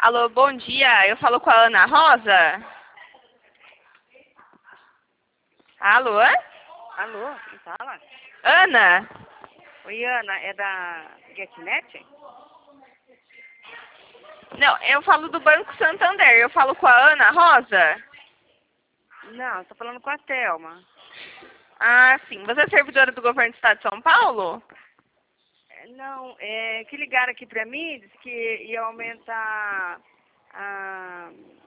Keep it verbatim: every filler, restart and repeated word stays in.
Alô, bom dia. Eu falo com a Ana Rosa. Alô? Alô, quem fala? Ana? Oi, Ana, é da GetNet? Não, eu falo do Banco Santander. Eu falo com a Ana Rosa. Não, tô falando com a Thelma. Ah, sim. Você é servidora do governo do estado de São Paulo? É, Não, é que ligaram aqui pra mim, disse que ia aumentar a,